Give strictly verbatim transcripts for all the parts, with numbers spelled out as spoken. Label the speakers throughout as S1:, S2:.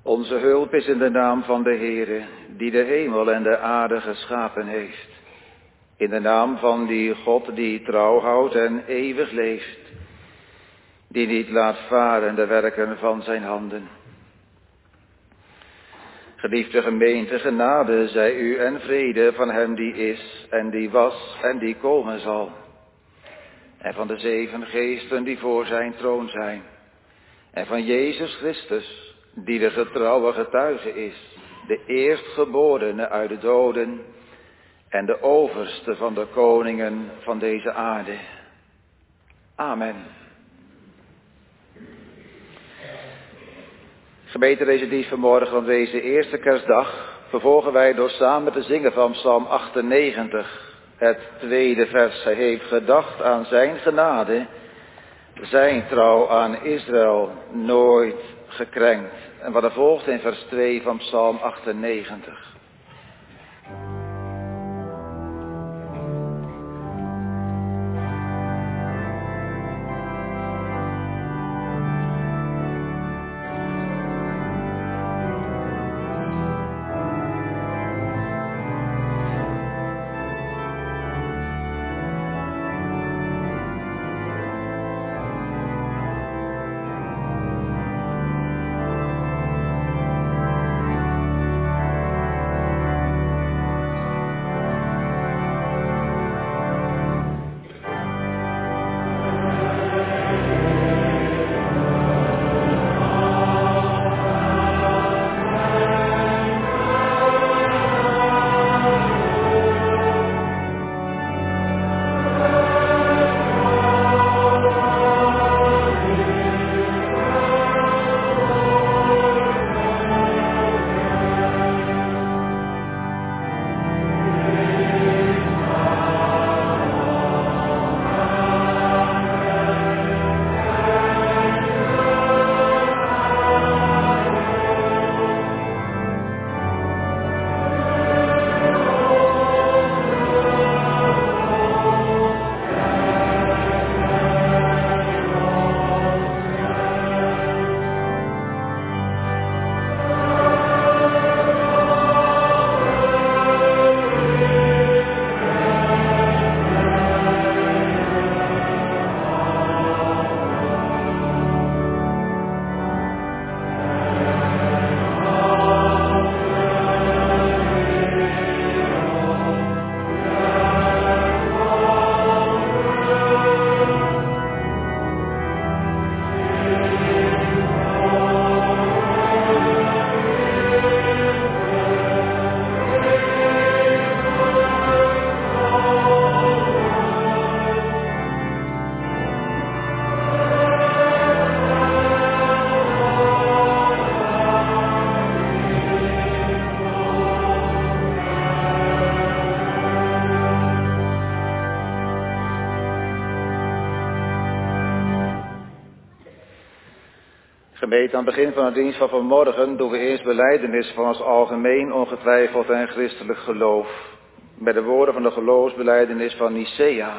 S1: Onze hulp is in de naam van de Heere, die de hemel en de aarde geschapen heeft. In de naam van die God die trouw houdt en eeuwig leeft, die niet laat varen de werken van zijn handen. Geliefde gemeente, genade zij u en vrede van hem die is en die was en die komen zal. En van de zeven geesten die voor zijn troon zijn. En van Jezus Christus, die de getrouwe getuige is, de eerstgeborene uit de doden en de overste van de koningen van deze aarde. Amen. Gemeente, deze dienst vanmorgen van deze eerste kerstdag vervolgen wij door samen te zingen van Psalm achtennegentig, het tweede vers. Hij heeft gedacht aan zijn genade, zijn trouw aan Israël nooit gekrenkt. En wat er volgt in vers twee van Psalm achtennegentig. Gemeente, aan het begin van de dienst van vanmorgen doen we eerst belijdenis van ons algemeen ongetwijfeld en christelijk geloof. Met de woorden van de geloofsbelijdenis van Nicea.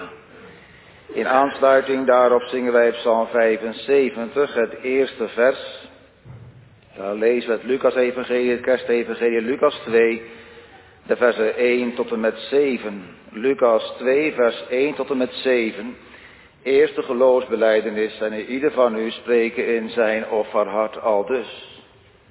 S1: In aansluiting daarop zingen wij Psalm vijfenzeventig, het eerste vers. Daar lezen we het Lucas-evangelie, het kerstevangelie, Lucas twee, de versen één tot en met zeven. Lucas twee, vers één tot en met zeven. Eerste geloofsbelijdenis en ieder van u spreken in zijn of haar hart aldus.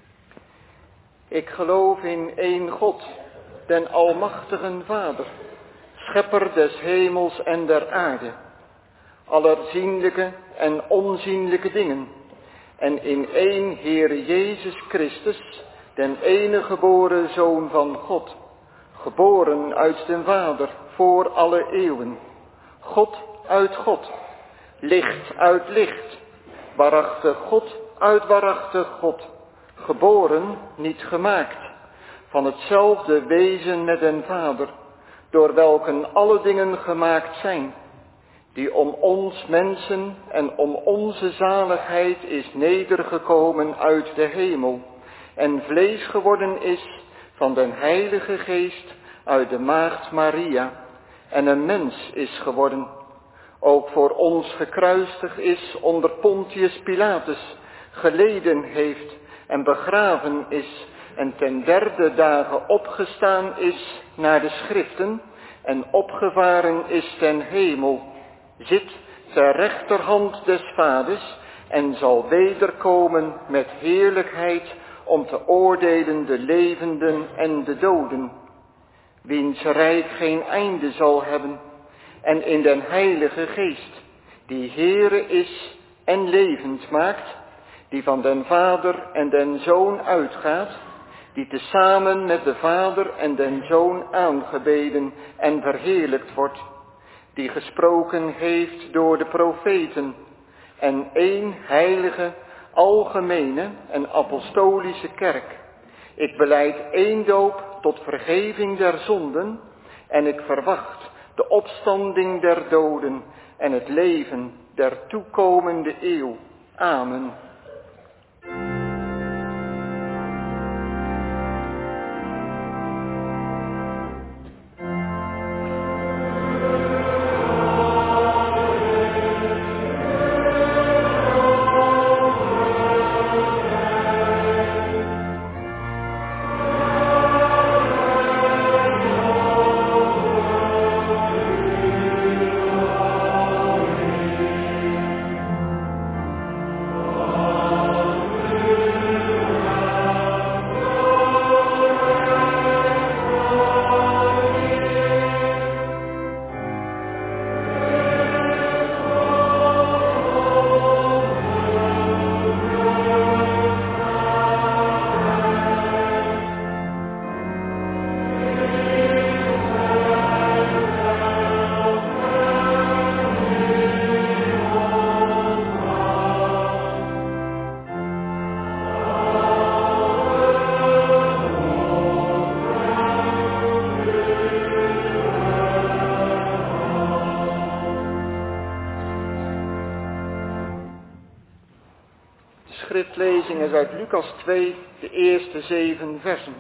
S2: Ik geloof in één God, den almachtigen Vader, schepper des hemels en der aarde, aller zienlijke en onzienlijke dingen, en in één Heere Jezus Christus, den enige geboren Zoon van God, geboren uit den Vader voor alle eeuwen, God uit God, licht uit licht, waarachtig God uit waarachtig God, geboren, niet gemaakt, van hetzelfde wezen met den Vader, door welken alle dingen gemaakt zijn, die om ons mensen en om onze zaligheid is nedergekomen uit de hemel, en vlees geworden is van den Heilige Geest uit de Maagd Maria, en een mens is geworden, ook voor ons gekruisigd is onder Pontius Pilatus, geleden heeft en begraven is en ten derde dagen opgestaan is naar de schriften en opgevaren is ten hemel, zit ter rechterhand des Vaders en zal wederkomen met heerlijkheid om te oordelen de levenden en de doden, wiens rijk geen einde zal hebben, en in den Heilige Geest, die Heere is en levend maakt, die van den Vader en den Zoon uitgaat, die tezamen met de Vader en den Zoon aangebeden en verheerlijkt wordt, die gesproken heeft door de profeten, en één heilige, algemene en apostolische kerk. Ik belijd één doop tot vergeving der zonden, en ik verwacht de opstanding der doden en het leven der toekomende eeuw. Amen. Schriftlezing is uit Lucas twee, de eerste zeven versen.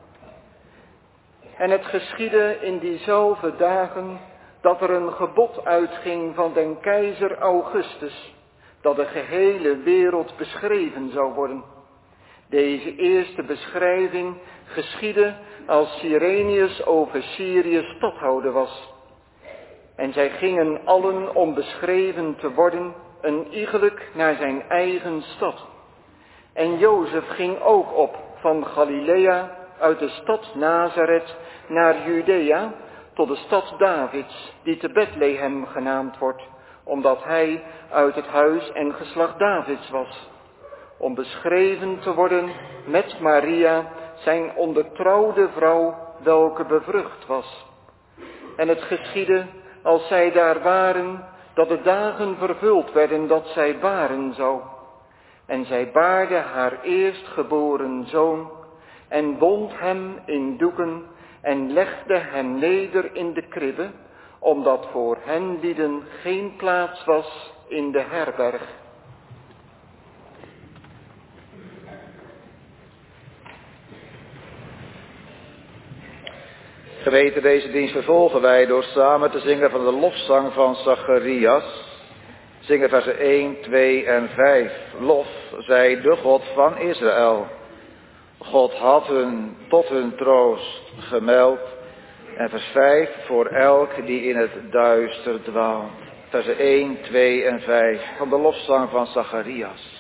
S2: En het geschiedde in diezelfde dagen dat er een gebod uitging van den keizer Augustus, dat de gehele wereld beschreven zou worden. Deze eerste beschrijving geschiedde als Cyrenius over Syrië stadhouder was. En zij gingen allen om beschreven te worden, een iegelijk naar zijn eigen stad. En Jozef ging ook op van Galilea uit de stad Nazareth naar Judea tot de stad Davids, die te Bethlehem genaamd wordt, omdat hij uit het huis en geslacht Davids was, om beschreven te worden met Maria, zijn ondertrouwde vrouw, welke bevrucht was. En het geschiedde, als zij daar waren, dat de dagen vervuld werden dat zij baren zou. En zij baarde haar eerstgeboren zoon en wond hem in doeken en legde hem neder in de kribbe, omdat voor hen lieden geen plaats was in de herberg.
S1: Geweten, deze dienst vervolgen wij door samen te zingen van de lofzang van Zacharias. Zingen versen één, twee en vijf. Lof zij de God van Israël. God had hun tot hun troost gemeld. En vers vijf, voor elk die in het duister dwaalt. Versen één, twee en vijf van de lofzang van Zacharias.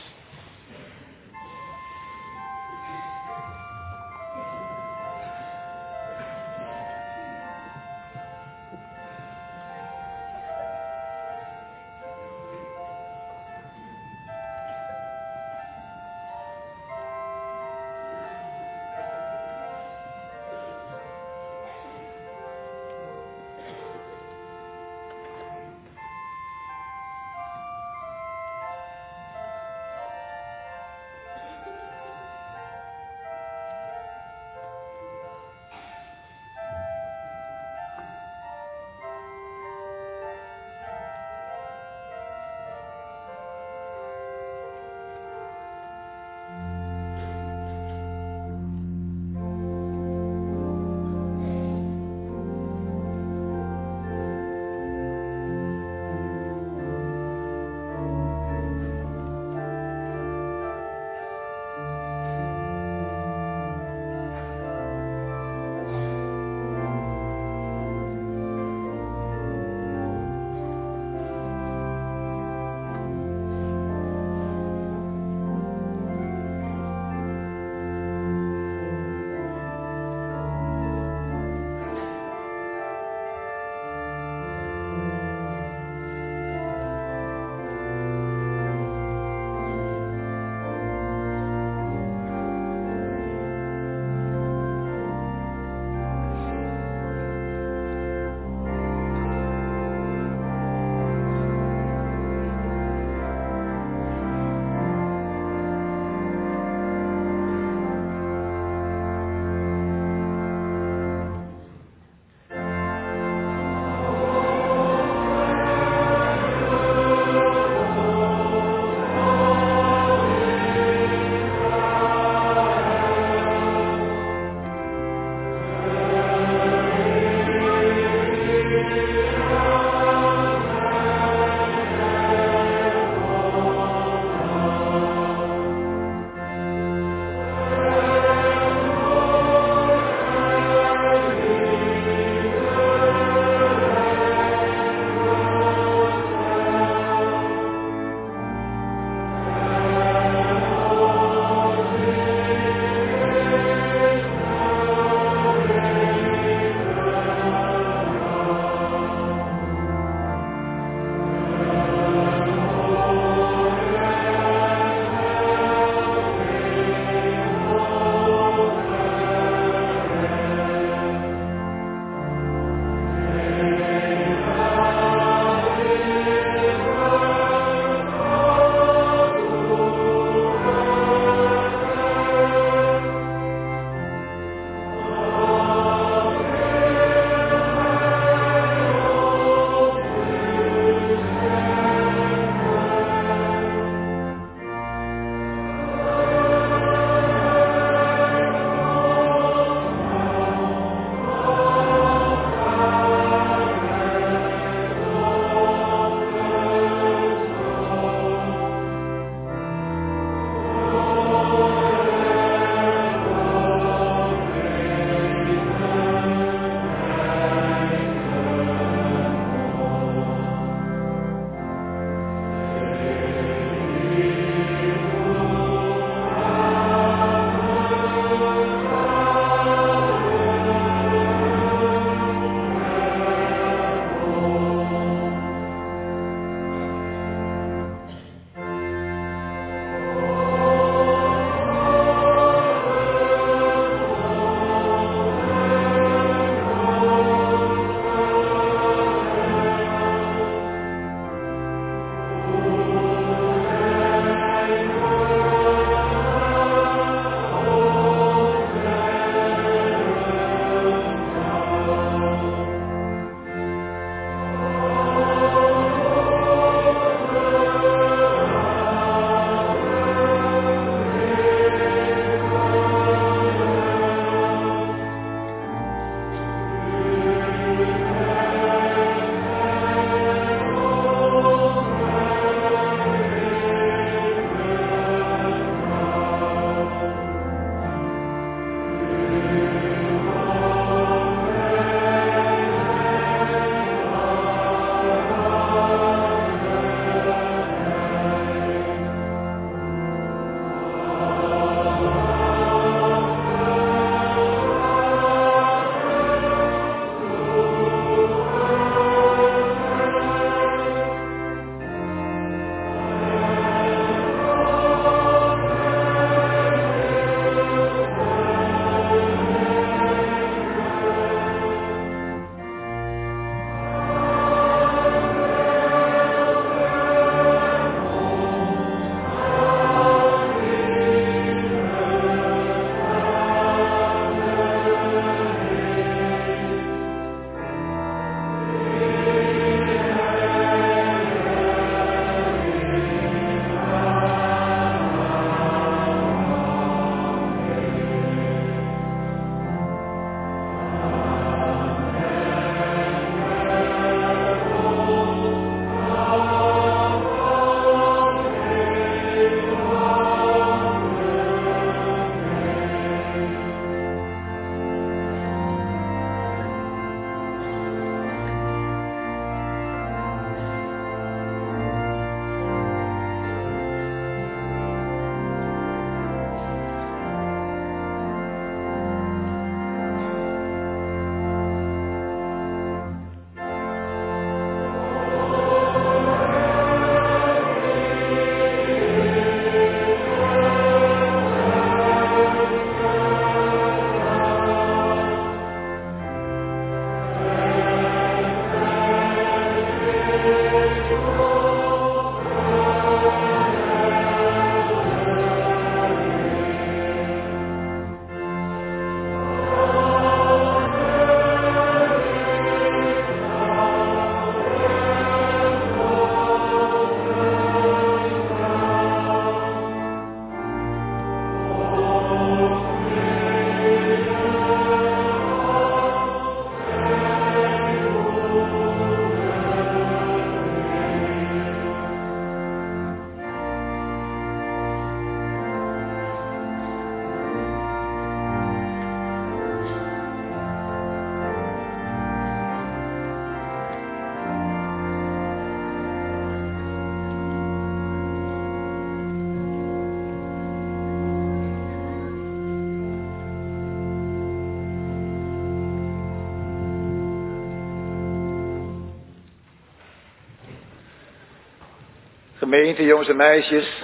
S1: Gemeente, jongens en meisjes,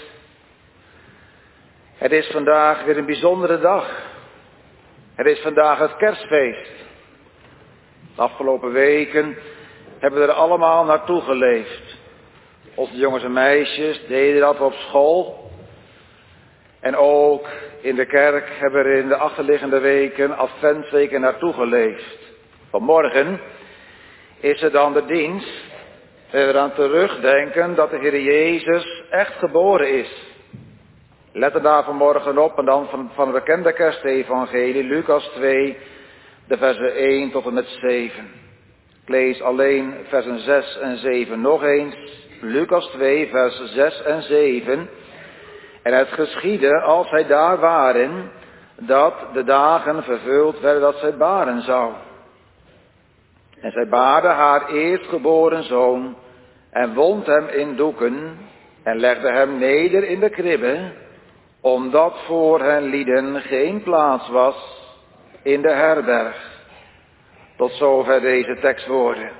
S1: het is vandaag weer een bijzondere dag. Het is vandaag het kerstfeest. De afgelopen weken hebben we er allemaal naartoe geleefd. Onze jongens en meisjes deden dat op school. En ook in de kerk hebben we er in de achterliggende weken, adventsweken, naartoe geleefd. Vanmorgen is er dan de dienst. We eraan terugdenken dat de Heer Jezus echt geboren is. Let er daar vanmorgen op en dan van, van het bekende kerstevangelie, Lucas twee, de versen één tot en met zeven. Ik lees alleen versen zes en zeven nog eens. Lucas twee, vers zes en zeven. En het geschiedde, als zij daar waren, dat de dagen vervuld werden dat zij baren zou. En zij baarde haar eerstgeboren zoon en wond hem in doeken en legde hem neder in de kribbe, omdat voor hen lieden geen plaats was in de herberg. Tot zover deze tekstwoorden.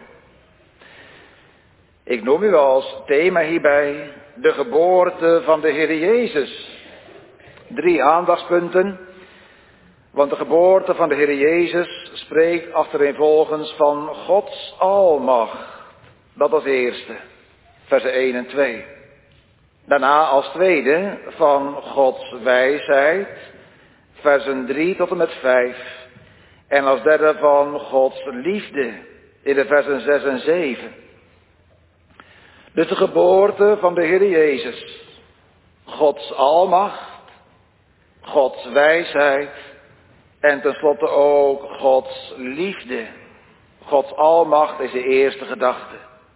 S1: Ik noem u als thema hierbij de geboorte van de Heer Jezus. Drie aandachtspunten, want de geboorte van de Heer Jezus spreekt achtereenvolgens van Gods almacht. Dat als eerste, versen één en twee. Daarna als tweede van Gods wijsheid, versen drie tot en met vijf. En als derde van Gods liefde, in de versen zes en zeven. Dus de geboorte van de Heer Jezus, Gods almacht, Gods wijsheid en tenslotte ook Gods liefde. Gods almacht is de eerste gedachte.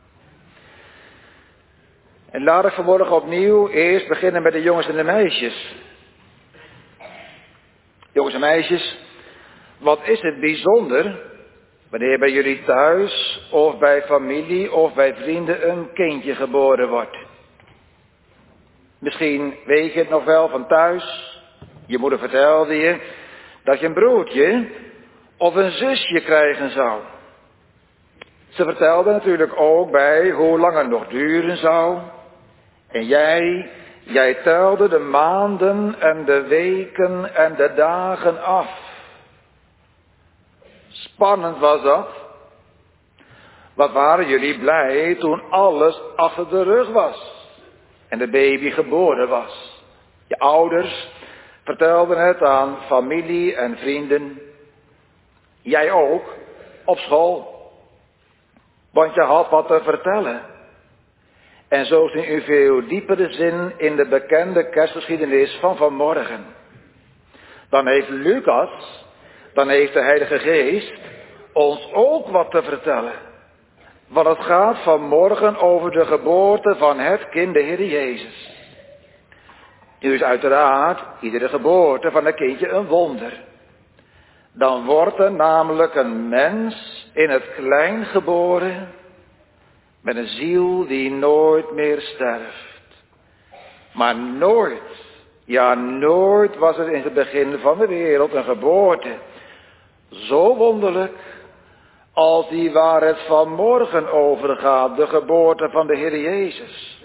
S1: En laat ik vanmorgen opnieuw eerst beginnen met de jongens en de meisjes. Jongens en meisjes, wat is het bijzonder wanneer bij jullie thuis of bij familie of bij vrienden een kindje geboren wordt? Misschien weet je het nog wel van thuis. Je moeder vertelde je dat je een broertje of een zusje krijgen zou. Ze vertelde natuurlijk ook bij hoe lang het nog duren zou. En jij, jij telde de maanden en de weken en de dagen af. Spannend was dat. Wat waren jullie blij toen alles achter de rug was en de baby geboren was. Je ouders vertelden het aan familie en vrienden. Jij ook, op school. Want je had wat te vertellen. En zo zien u veel diepere zin in de bekende kerstgeschiedenis van vanmorgen. Dan heeft Lucas, dan heeft de Heilige Geest ons ook wat te vertellen. Want het gaat vanmorgen over de geboorte van het kind, de Heer Jezus. Nu is uiteraard iedere geboorte van een kindje een wonder. Dan wordt er namelijk een mens in het klein geboren, met een ziel die nooit meer sterft. Maar nooit, ja nooit was er in het begin van de wereld een geboorte zo wonderlijk als die waar het vanmorgen over gaat, de geboorte van de Heer Jezus.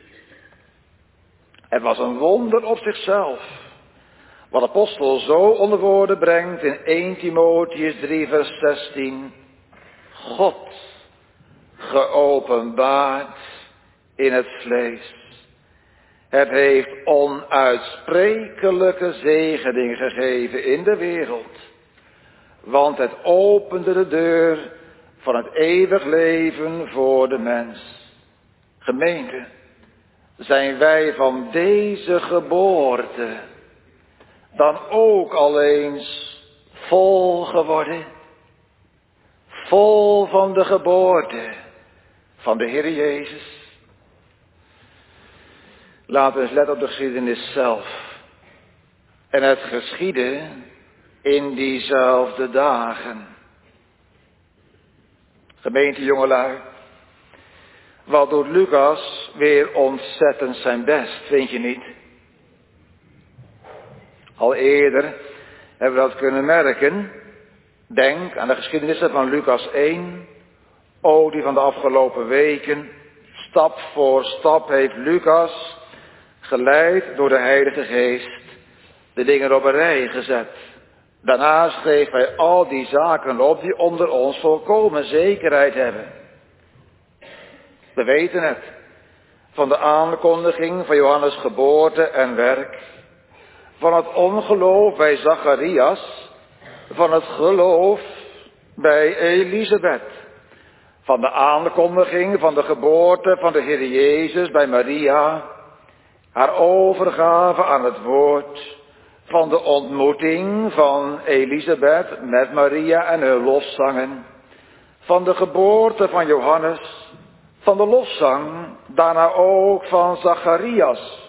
S1: Het was een wonder op zichzelf. Wat de apostel zo onder woorden brengt in eerste Timotheüs drie vers zestien. God geopenbaard in het vlees. Het heeft onuitsprekelijke zegening gegeven in de wereld. Want het opende de deur van het eeuwig leven voor de mens. Gemeente, zijn wij van deze geboorte dan ook al eens vol geworden? Vol van de geboorte van de Heer Jezus. Laten we eens letten op de geschiedenis zelf. En het geschiedde in diezelfde dagen. Gemeente jongelui, wat doet Lucas weer ontzettend zijn best, vind je niet? Al eerder hebben we dat kunnen merken. Denk aan de geschiedenissen van Lucas één, ook die van de afgelopen weken. Stap voor stap heeft Lucas, geleid door de Heilige Geest, de dingen op een rij gezet. Daarna schreef hij al die zaken op die onder ons volkomen zekerheid hebben. We weten het, van de aankondiging van Johannes' geboorte en werk, van het ongeloof bij Zacharias, van het geloof bij Elisabeth, van de aankondiging van de geboorte van de Heer Jezus bij Maria, haar overgave aan het woord, van de ontmoeting van Elisabeth met Maria en hun lofzangen, van de geboorte van Johannes, van de lofzang, daarna ook van Zacharias.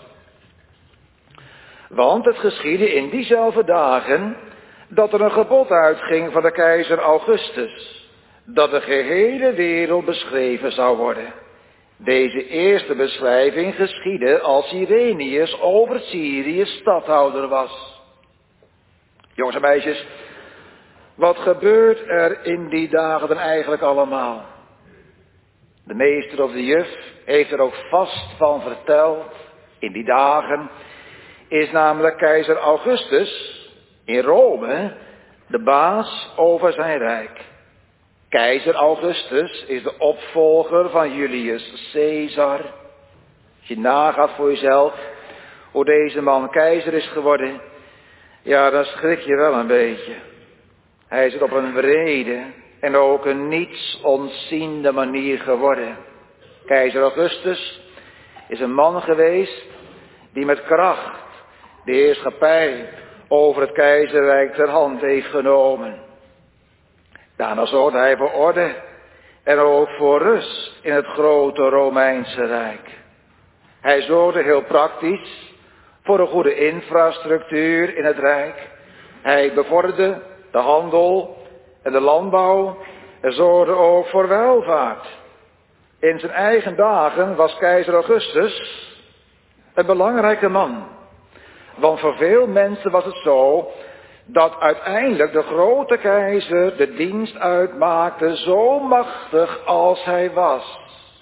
S1: Want het geschiedde in diezelfde dagen dat er een gebod uitging van de keizer Augustus, dat de gehele wereld beschreven zou worden. Deze eerste beschrijving geschiedde als Cyrenius over Syrië stadhouder was. Jongens en meisjes, wat gebeurt er in die dagen dan eigenlijk allemaal? De meester of de juf heeft er ook vast van verteld. In die dagen is namelijk keizer Augustus in Rome de baas over zijn rijk. Keizer Augustus is de opvolger van Julius Caesar. Als je nagaat voor jezelf hoe deze man keizer is geworden, ja, dan schrik je wel een beetje. Hij is het op een wrede en ook een niets ontziende manier geworden. Keizer Augustus is een man geweest die met kracht de heerschappij over het keizerrijk ter hand heeft genomen. Daarna zorgde hij voor orde en ook voor rust in het grote Romeinse Rijk. Hij zorgde heel praktisch voor een goede infrastructuur in het Rijk. Hij bevorderde de handel en de landbouw en zorgde ook voor welvaart. In zijn eigen dagen was keizer Augustus een belangrijke man. Want voor veel mensen was het zo dat uiteindelijk de grote keizer de dienst uitmaakte zo machtig als hij was.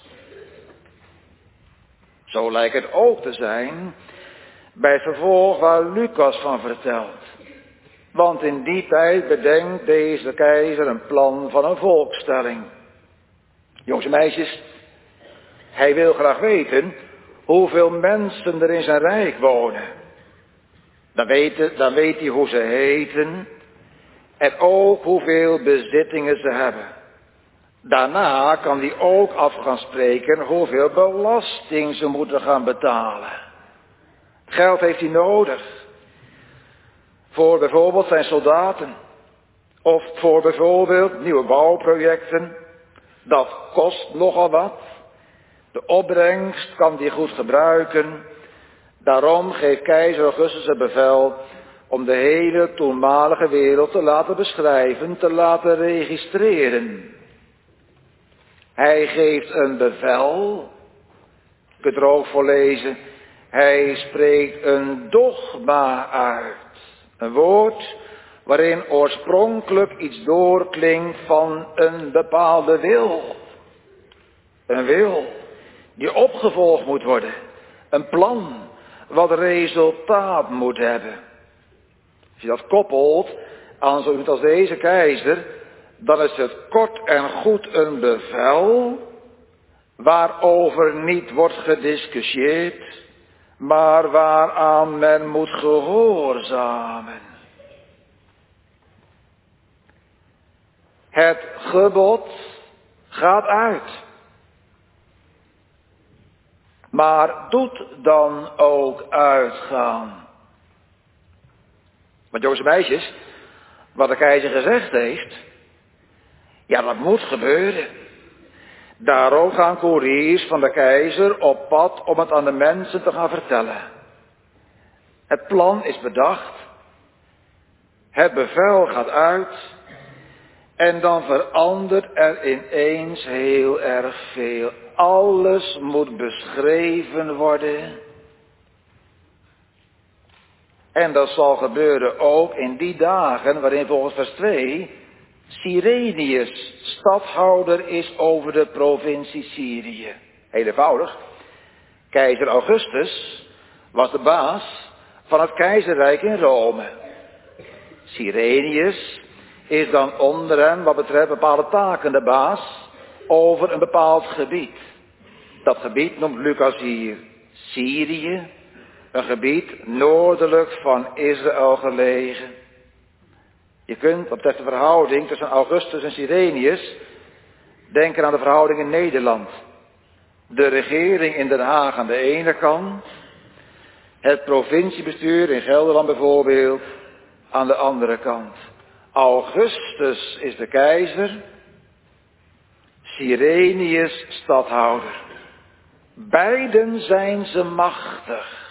S1: Zo lijkt het ook te zijn bij het vervolg waar Lucas van vertelt. Want in die tijd bedenkt deze keizer een plan van een volkstelling. Jongens en meisjes, hij wil graag weten hoeveel mensen er in zijn rijk wonen. Dan weet, dan weet hij hoe ze heten en ook hoeveel bezittingen ze hebben. Daarna kan hij ook af gaan spreken hoeveel belasting ze moeten gaan betalen. Geld heeft hij nodig. Voor bijvoorbeeld zijn soldaten. Of voor bijvoorbeeld nieuwe bouwprojecten. Dat kost nogal wat. De opbrengst kan hij goed gebruiken. Daarom geeft keizer Augustus het bevel om de hele toenmalige wereld te laten beschrijven, te laten registreren. Hij geeft een bevel. Je kunt er ook voor lezen. Hij spreekt een dogma uit. Een woord waarin oorspronkelijk iets doorklinkt van een bepaalde wil. Een wil die opgevolgd moet worden. Een plan wat resultaat moet hebben. Als je dat koppelt aan zoiets als deze keizer, dan is het kort en goed een bevel waarover niet wordt gediscussieerd, maar waaraan men moet gehoorzamen. Het gebod gaat uit. Maar doet dan ook uitgaan. Want jongens en meisjes, wat de keizer gezegd heeft, ja, dat moet gebeuren. Daarom gaan koeriers van de keizer op pad om het aan de mensen te gaan vertellen. Het plan is bedacht. Het bevel gaat uit. En dan verandert er ineens heel erg veel. Alles moet beschreven worden. En dat zal gebeuren ook in die dagen waarin volgens vers twee Cyrenius stadhouder is over de provincie Syrië. Heel eenvoudig. Keizer Augustus was de baas van het keizerrijk in Rome. Cyrenius is dan onder hem wat betreft bepaalde taken de baas over een bepaald gebied. Dat gebied noemt Lucas hier Syrië, een gebied noordelijk van Israël gelegen. Je kunt wat betreft de verhouding tussen Augustus en Cyrenius denken aan de verhouding in Nederland. De regering in Den Haag aan de ene kant, het provinciebestuur in Gelderland bijvoorbeeld aan de andere kant. Augustus is de keizer, Cyrenius stadhouder. Beiden zijn ze machtig.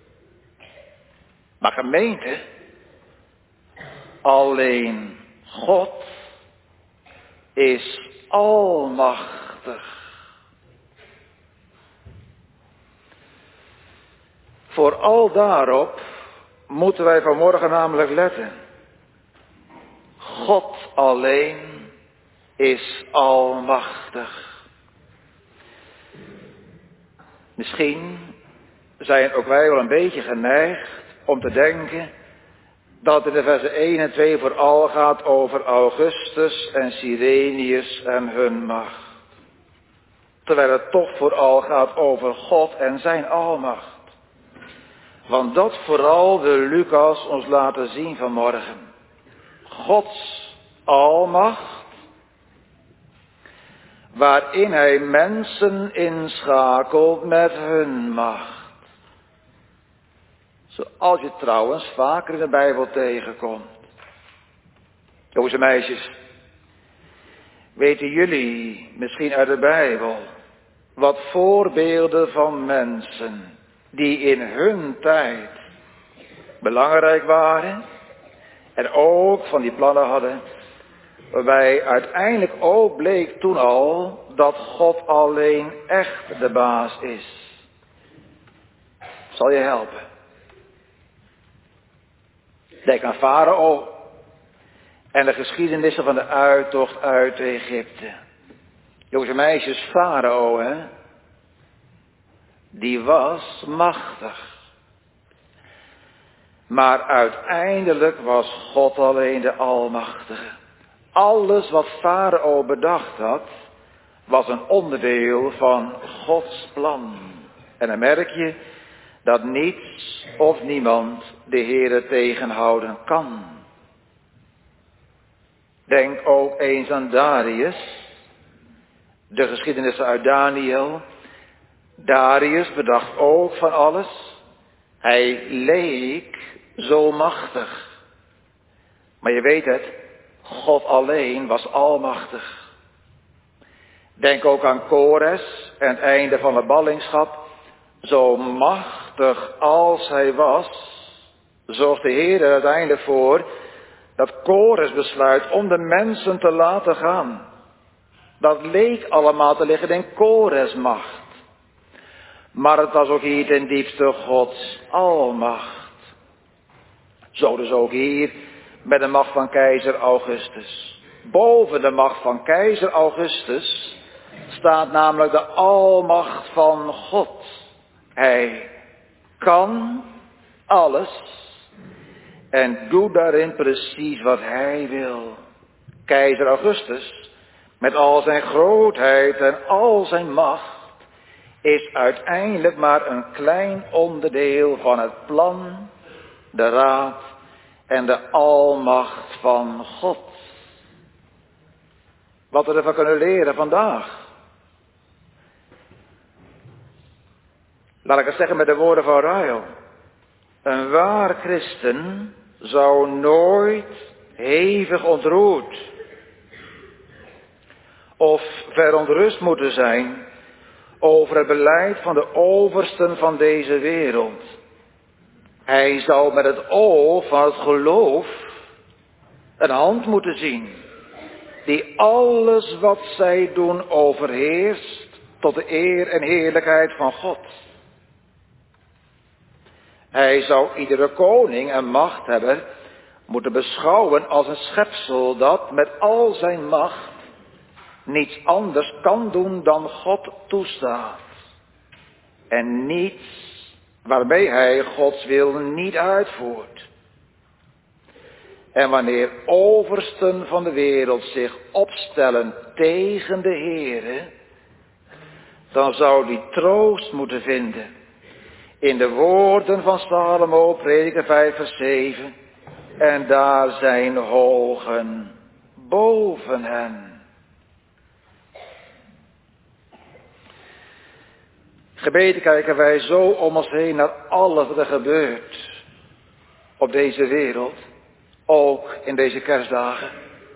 S1: Maar gemeente, alleen God is almachtig. Vooral daarop moeten wij vanmorgen namelijk letten. God alleen is almachtig. Misschien zijn ook wij wel een beetje geneigd om te denken dat in de versen één en twee vooral gaat over Augustus en Cyrenius en hun macht. Terwijl het toch vooral gaat over God en zijn almacht. Want dat vooral wil Lucas ons laten zien vanmorgen. Gods almacht, waarin hij mensen inschakelt met hun macht. Zoals je trouwens vaker in de Bijbel tegenkomt. Jongens en meisjes, weten jullie misschien uit de Bijbel wat voorbeelden van mensen die in hun tijd belangrijk waren en ook van die plannen hadden, waarbij uiteindelijk ook bleek toen al dat God alleen echt de baas is. Zal je helpen? Denk aan Farao en de geschiedenissen van de uittocht uit Egypte. Jongens en meisjes, Farao, hè, die was machtig. Maar uiteindelijk was God alleen de Almachtige. Alles wat Farao bedacht had, was een onderdeel van Gods plan. En dan merk je dat niets of niemand de Heere tegenhouden kan. Denk ook eens aan Darius, de geschiedenissen uit Daniel. Darius bedacht ook van alles. Hij leek zo machtig. Maar je weet het, God alleen was almachtig. Denk ook aan Kores en het einde van de ballingschap. Zo machtig als hij was, zorgt de Heer er uiteindelijk voor dat Kores besluit om de mensen te laten gaan. Dat leek allemaal te liggen in Kores macht. Maar het was ook hier ten diepste Gods almacht. Zo dus ook hier met de macht van keizer Augustus. Boven de macht van keizer Augustus staat namelijk de almacht van God. Hij kan alles en doet daarin precies wat hij wil. Keizer Augustus, met al zijn grootheid en al zijn macht, is uiteindelijk maar een klein onderdeel van het plan, de raad en de almacht van God. Wat we ervan kunnen leren vandaag. Laat ik het zeggen met de woorden van Ryle. Een waar christen zou nooit hevig ontroerd of verontrust moeten zijn over het beleid van de oversten van deze wereld. Hij zou met het oog van het geloof een hand moeten zien die alles wat zij doen overheerst tot de eer en heerlijkheid van God. Hij zou iedere koning en machthebber moeten beschouwen als een schepsel dat met al zijn macht niets anders kan doen dan God toestaat. en niets waarmee hij Gods wil niet uitvoert. En wanneer oversten van de wereld zich opstellen tegen de Heere, dan zou die troost moeten vinden in de woorden van Salomo, Prediker vijf vers zeven. En daar zijn hogen boven hen. Gebeten kijken wij zo om ons heen naar alles wat er gebeurt op deze wereld, ook in deze kerstdagen.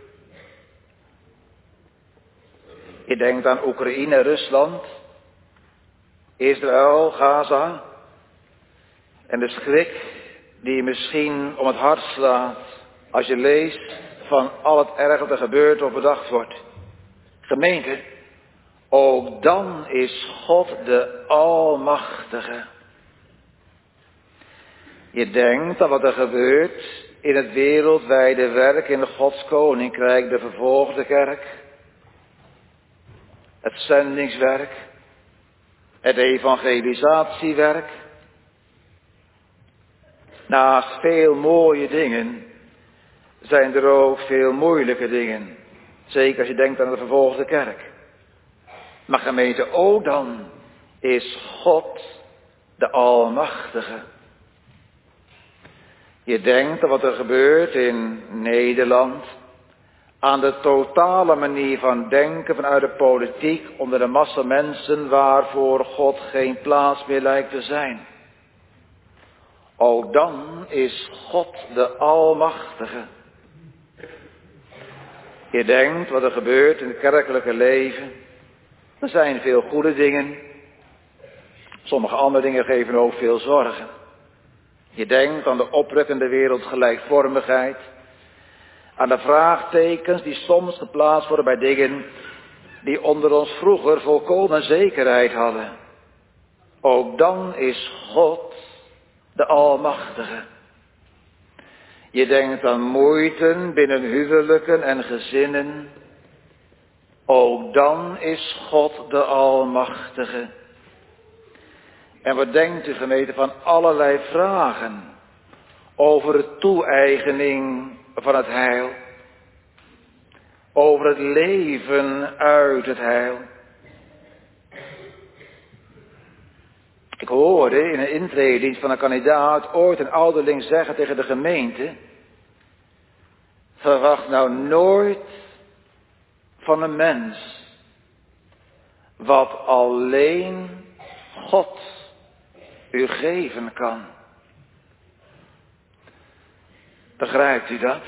S1: Je denkt aan Oekraïne, Rusland, Israël, Gaza en de schrik die je misschien om het hart slaat als je leest van al het erg wat er gebeurt of bedacht wordt. Gemeente, ook dan is God de Almachtige. Je denkt aan wat er gebeurt in het wereldwijde werk in Gods Koninkrijk, de vervolgde kerk, het zendingswerk, het evangelisatiewerk. Naast veel mooie dingen zijn er ook veel moeilijke dingen. Zeker als je denkt aan de vervolgde kerk. Maar gemeente, ook dan is God de Almachtige. Je denkt aan wat er gebeurt in Nederland, aan de totale manier van denken vanuit de politiek onder de massa mensen waarvoor God geen plaats meer lijkt te zijn. Ook dan is God de Almachtige. Je denkt wat er gebeurt in het kerkelijke leven. Er zijn veel goede dingen. Sommige andere dingen geven ook veel zorgen. Je denkt aan de oprukkende wereldgelijkvormigheid. Aan de vraagtekens die soms geplaatst worden bij dingen die onder ons vroeger volkomen zekerheid hadden. Ook dan is God de Almachtige. Je denkt aan moeiten binnen huwelijken en gezinnen. Ook dan is God de Almachtige. En wat denkt u, gemeente, van allerlei vragen over de toe-eigening van het heil, over het leven uit het heil. Ik hoorde in een intredienst van een kandidaat ooit een ouderling zeggen tegen de gemeente: verwacht nou nooit van een mens wat alleen God u geven kan. Begrijpt u dat?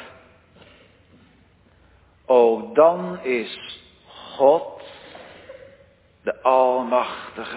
S1: Ook dan is God de Almachtige.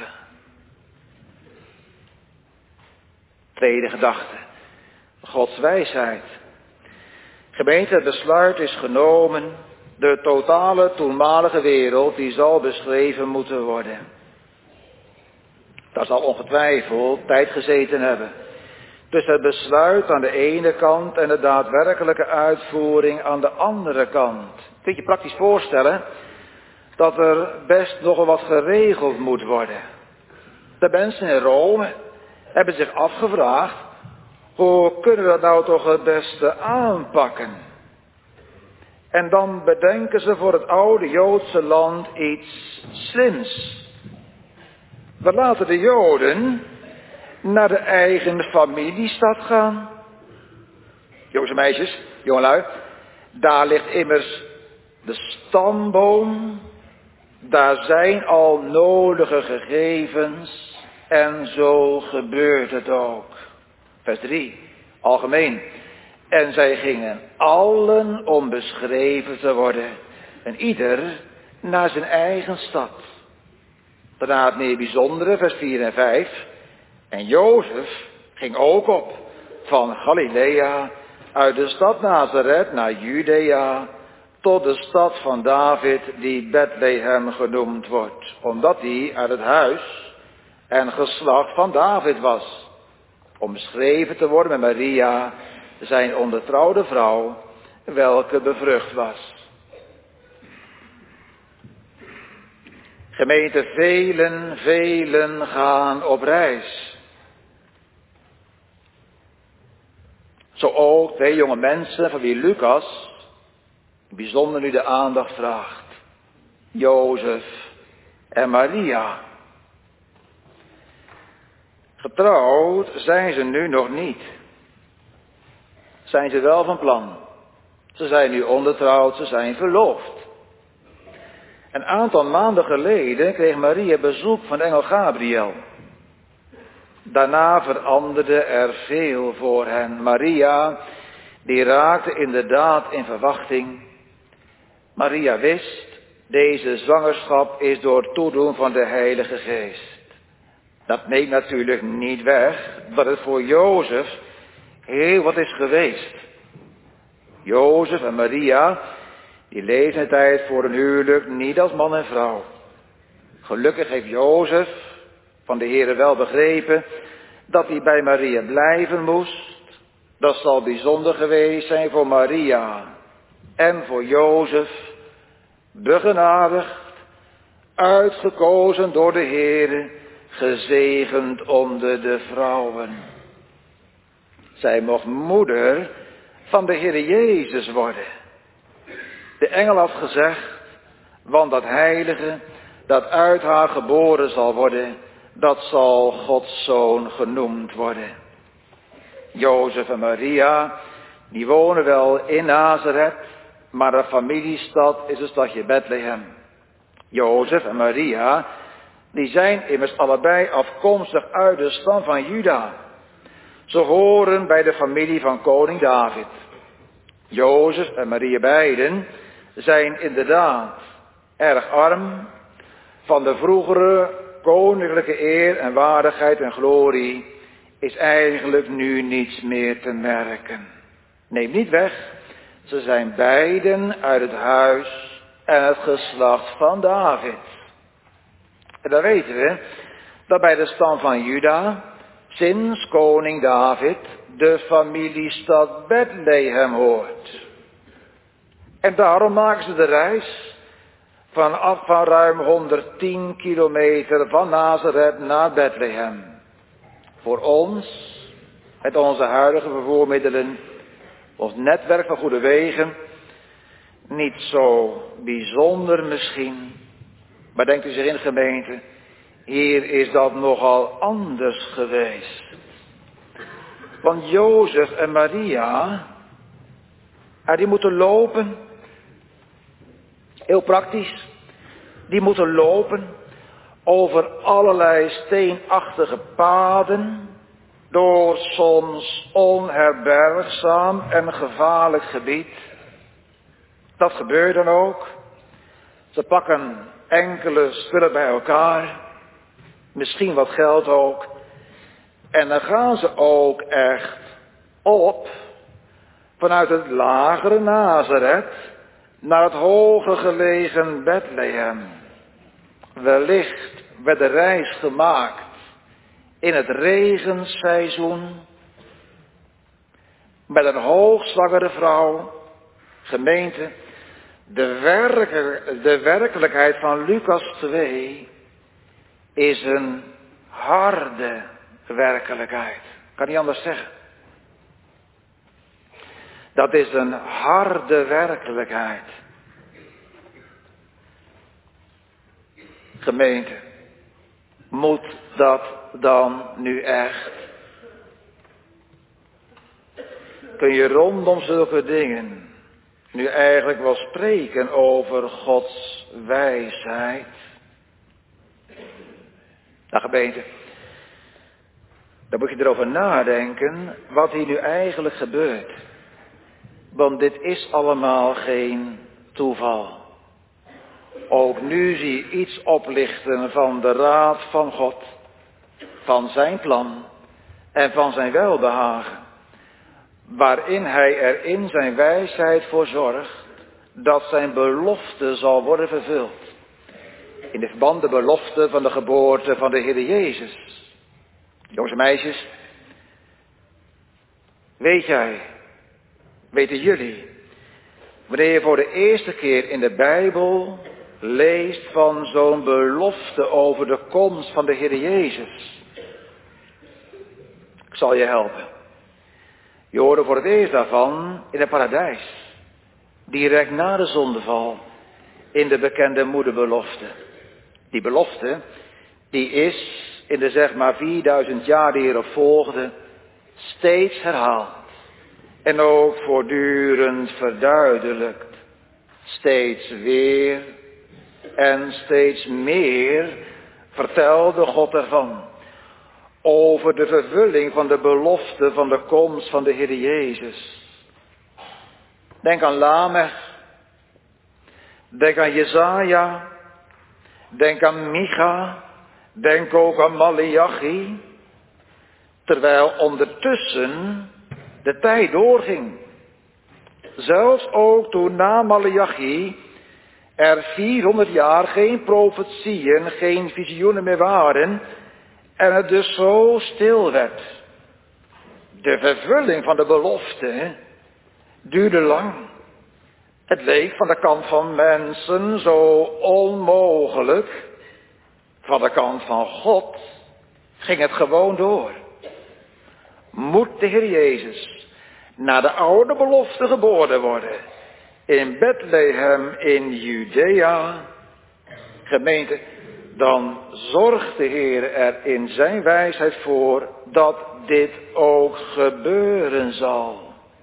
S1: Tweede gedachte. Gods wijsheid. Gemeente, het besluit is genomen. De totale toenmalige wereld die zal beschreven moeten worden. Dat zal ongetwijfeld tijd gezeten hebben. Tussen het besluit aan de ene kant en de daadwerkelijke uitvoering aan de andere kant. Kun je je praktisch voorstellen dat er best nogal wat geregeld moet worden. De mensen in Rome hebben zich afgevraagd: hoe kunnen we dat nou toch het beste aanpakken? En dan bedenken ze voor het oude Joodse land iets slims. We laten de Joden naar de eigen familiestad gaan. Jongens en meisjes, jongelui, daar ligt immers de stamboom. Daar zijn al nodige gegevens. En zo gebeurt het ook. Vers drie, algemeen. En zij gingen allen om beschreven te worden. En ieder naar zijn eigen stad. Daarna het meer bijzondere, vers vier en vijf. En Jozef ging ook op van Galilea uit de stad Nazareth naar Judea tot de stad van David die Bethlehem genoemd wordt. Omdat hij uit het huis en geslacht van David was. Om beschreven te worden met Maria, zijn ondertrouwde vrouw, welke bevrucht was. Gemeente, velen, velen gaan op reis. Zo ook twee jonge mensen van wie Lucas bijzonder nu de aandacht vraagt. Jozef en Maria. Getrouwd zijn ze nu nog niet. Zijn ze wel van plan. Ze zijn nu ondertrouwd, ze zijn verloofd. Een aantal maanden geleden kreeg Maria bezoek van engel Gabriel. Daarna veranderde er veel voor hen. Maria, die raakte inderdaad in verwachting. Maria wist, deze zwangerschap is door toedoen van de Heilige Geest. Dat neemt natuurlijk niet weg dat het voor Jozef heel wat is geweest. Jozef en Maria, die leefden de tijd voor een huwelijk niet als man en vrouw. Gelukkig heeft Jozef van de Heere wel begrepen dat hij bij Maria blijven moest. Dat zal bijzonder geweest zijn voor Maria en voor Jozef, begenadigd, uitgekozen door de Heere, gezegend onder de vrouwen. Zij mocht moeder van de Heere Jezus worden. De engel had gezegd, want dat heilige dat uit haar geboren zal worden, dat zal Gods zoon genoemd worden. Jozef en Maria, die wonen wel in Nazareth, maar de familiestad is het stadje Bethlehem. Jozef en Maria, die zijn immers allebei afkomstig uit de stam van Juda. Ze horen bij de familie van koning David. Jozef en Maria beiden zijn inderdaad erg arm. Van de vroegere koninklijke eer en waardigheid en glorie is eigenlijk nu niets meer te merken. Neem niet weg, ze zijn beiden uit het huis en het geslacht van David. En dan weten we dat bij de stam van Juda, sinds koning David, de familiestad Bethlehem hoort. En daarom maken ze de reis vanaf van ruim honderdtien kilometer van Nazareth naar Bethlehem. Voor ons, met onze huidige vervoermiddelen, ons netwerk van goede wegen, niet zo bijzonder misschien. Maar denkt u zich in de gemeente, hier is dat nogal anders geweest. Want Jozef en Maria, die moeten lopen. Heel praktisch. Die moeten lopen over allerlei steenachtige paden, door soms onherbergzaam en gevaarlijk gebied. Dat gebeurt dan ook. Ze pakken enkele spullen bij elkaar, misschien wat geld ook. En dan gaan ze ook echt op vanuit het lagere Nazareth naar het hoger gelegen Bethlehem. Wellicht werd de reis gemaakt in het regenseizoen met een hoogzwangere vrouw. Gemeente, de, werke, de werkelijkheid van Lucas twee is een harde werkelijkheid. Kan niet anders zeggen. Dat is een harde werkelijkheid. Gemeente, moet dat dan nu echt? Kun je rondom zulke dingen nu eigenlijk wel spreken over Gods wijsheid? Nou gemeente, dan moet je erover nadenken wat hier nu eigenlijk gebeurt. Want dit is allemaal geen toeval. Ook nu zie je iets oplichten van de raad van God, van zijn plan en van zijn welbehagen. Waarin hij er in zijn wijsheid voor zorgt dat zijn belofte zal worden vervuld. In de verband de belofte van de geboorte van de Heer Jezus. Jongens en meisjes, weet jij, weten jullie, wanneer je voor de eerste keer in de Bijbel leest van zo'n belofte over de komst van de Heer Jezus. Ik zal je helpen. Je hoorde voor het eerst daarvan in het paradijs. Direct na de zondeval. In de bekende moederbelofte. Die belofte, die is in de zeg maar vierduizend jaar die erop volgden, steeds herhaald. En ook voortdurend verduidelijkt. Steeds weer en steeds meer vertelde God ervan. Over de vervulling van de belofte van de komst van de Heer Jezus. Denk aan Lamech. Denk aan Jesaja. Denk aan Micha. Denk ook aan Maleachi. Terwijl ondertussen de tijd doorging. Zelfs ook toen na Maleachi er vierhonderd jaar geen profetieën, geen visioenen meer waren. En het dus zo stil werd. De vervulling van de belofte duurde lang. Het leek van de kant van mensen zo onmogelijk. Van de kant van God ging het gewoon door. Moet de Heer Jezus naar de oude belofte geboren worden. In Bethlehem in Judea. Gemeente, dan zorgt de Heer er in zijn wijsheid voor dat dit ook gebeuren zal.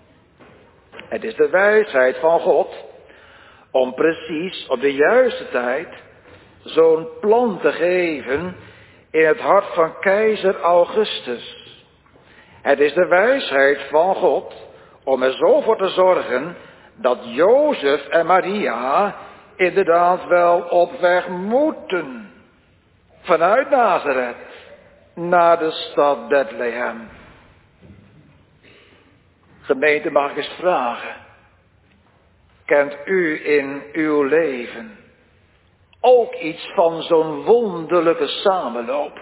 S1: Het is de wijsheid van God om precies op de juiste tijd zo'n plan te geven in het hart van keizer Augustus. Het is de wijsheid van God om er zo voor te zorgen dat Jozef en Maria inderdaad wel op weg moeten. Vanuit Nazareth naar de stad Bethlehem. Gemeente, mag ik eens vragen. Kent u in uw leven ook iets van zo'n wonderlijke samenloop?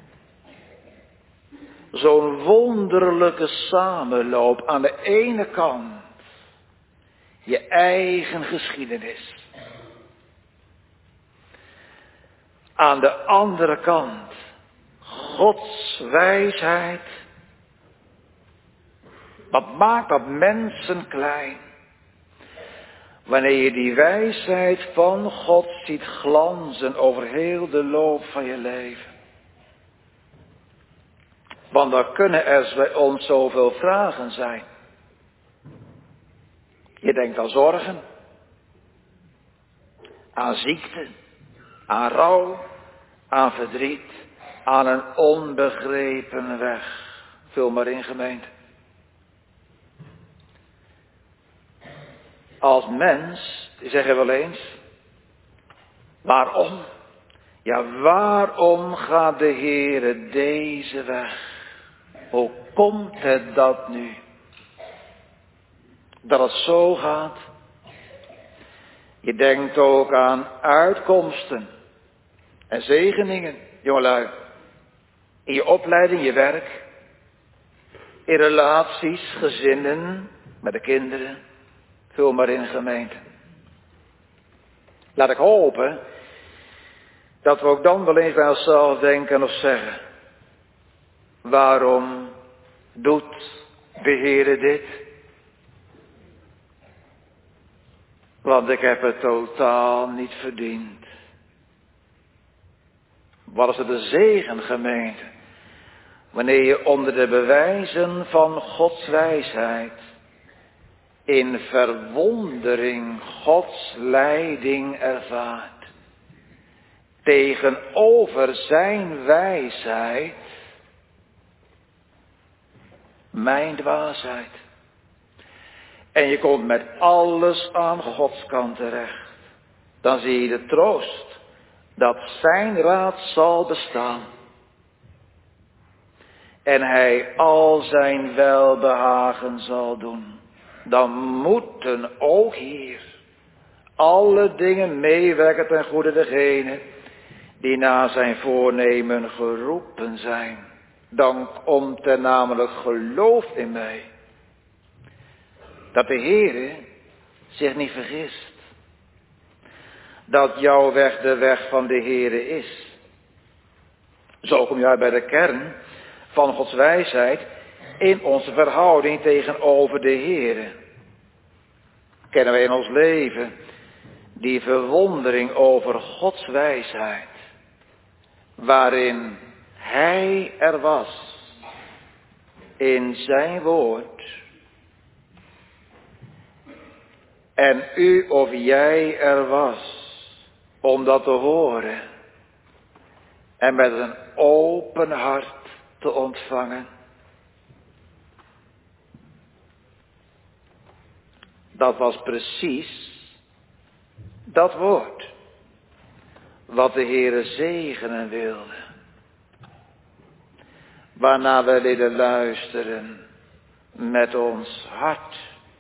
S1: Zo'n wonderlijke samenloop aan de ene kant. Je eigen geschiedenis. Aan de andere kant. Gods wijsheid. Wat maakt dat mensen klein? Wanneer je die wijsheid van God ziet glanzen over heel de loop van je leven. Want dan kunnen er bij ons zoveel vragen zijn. Je denkt aan zorgen. Aan ziekte. Aan rouw. Aan verdriet. Aan een onbegrepen weg. Vul maar in, gemeente. Als mens, die zeggen wel eens, waarom? Ja, waarom gaat de Heere deze weg? Hoe komt het dat nu? Dat het zo gaat? Je denkt ook aan uitkomsten en zegeningen, jongelui. In je opleiding, je werk, in relaties, gezinnen, met de kinderen. Vul maar in, gemeente. Laat ik hopen dat we ook dan wel eens bij onszelf denken of zeggen. Waarom doet de Heere dit? Want ik heb het totaal niet verdiend. Wat is het een zegen, gemeente. Wanneer je onder de bewijzen van Gods wijsheid in verwondering Gods leiding ervaart. Tegenover zijn wijsheid, mijn dwaasheid. En je komt met alles aan Gods kant terecht. Dan zie je de troost dat zijn raad zal bestaan. En hij al zijn welbehagen zal doen. Dan moeten ook hier alle dingen meewerken ten goede degenen die na zijn voornemen geroepen zijn. Dan komt er namelijk geloof in mij. Dat de Heere zich niet vergist. dat jouw weg de weg van de Heere is. Zo kom je uit bij de kern van Gods wijsheid in onze verhouding tegenover de Heere. Kennen wij in ons leven die verwondering over Gods wijsheid, waarin Hij er was in zijn woord. En u of jij er was om dat te horen en met een open hart te ontvangen. Dat was precies dat woord wat de Heere zegenen wilde. Waarna we willen luisteren met ons hart.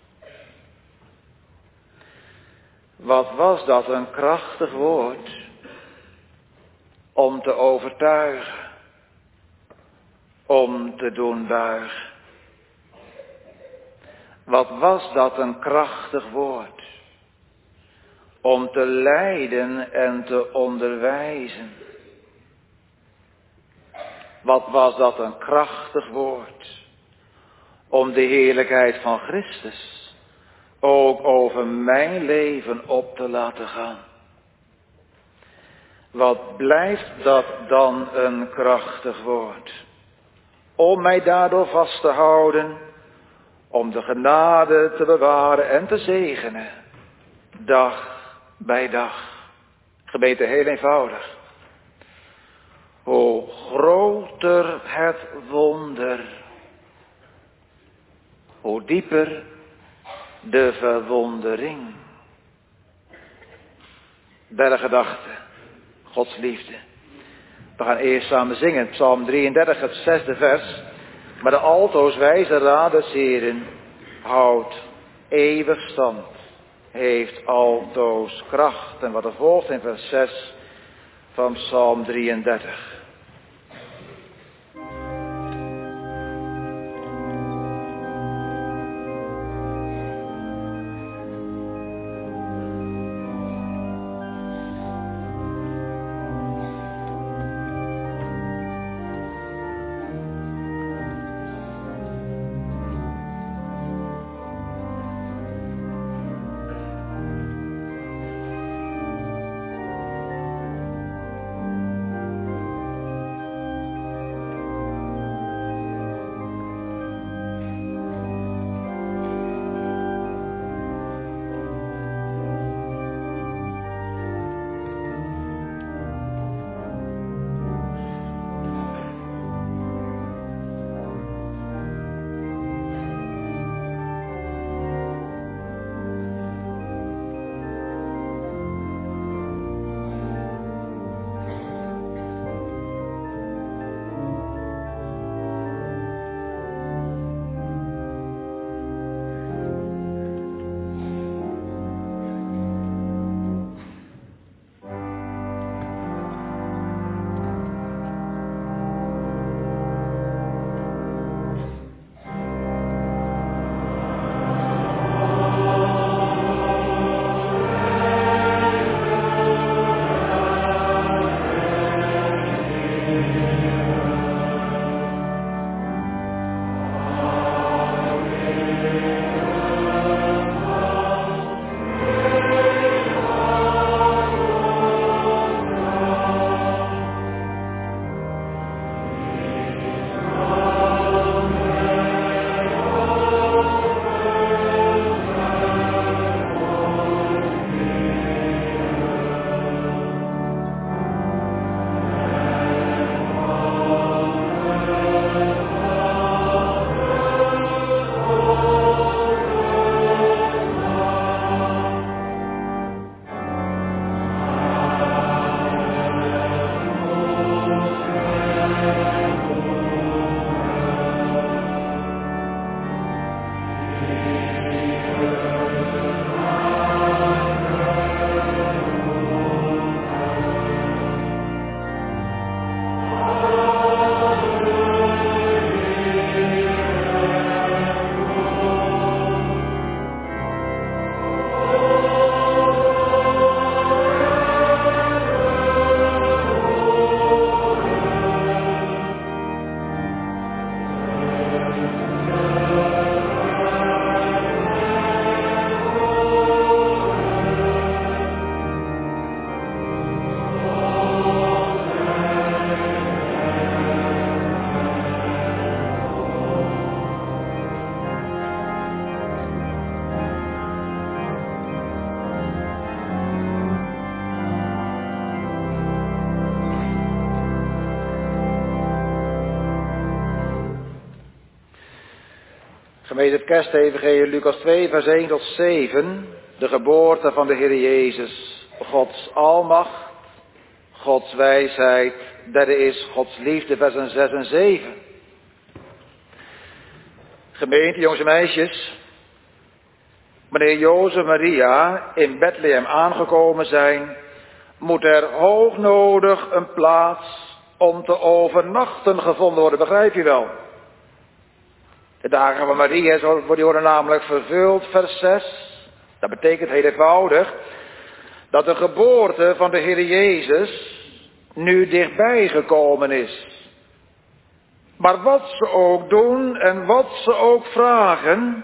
S1: Wat was dat een krachtig woord om te overtuigen, om te doen buigen. Wat was dat een krachtig woord om te leiden en te onderwijzen. Wat was dat een krachtig woord om de heerlijkheid van Christus ook over mijn leven op te laten gaan. Wat blijft dat dan een krachtig woord om mij daardoor vast te houden, om de genade te bewaren en te zegenen, dag bij dag. Gemeente, heel eenvoudig. Hoe groter het wonder, hoe dieper de verwondering. Derde gedachte, Gods liefde. We gaan eerst samen zingen, Psalm drieëndertig, het zesde vers. Maar de altoos wijze raad des Heeren houdt eeuwig stand, heeft altoos kracht. En wat er volgt in vers zes van Psalm drieëndertig. Gemeente het Kerstevangelie, Lucas twee, vers één tot zeven. De geboorte van de Heer Jezus. Gods almacht, Gods wijsheid. Derde is Gods liefde, versen zes en zeven. Gemeente, jongens en meisjes. Wanneer Jozef en Maria in Bethlehem aangekomen zijn, moet er hoognodig een plaats om te overnachten gevonden worden. Begrijp je wel? De dagen van Maria die worden namelijk vervuld, vers zes. Dat betekent heel eenvoudig dat de geboorte van de Heer Jezus nu dichtbij gekomen is. Maar wat ze ook doen en wat ze ook vragen,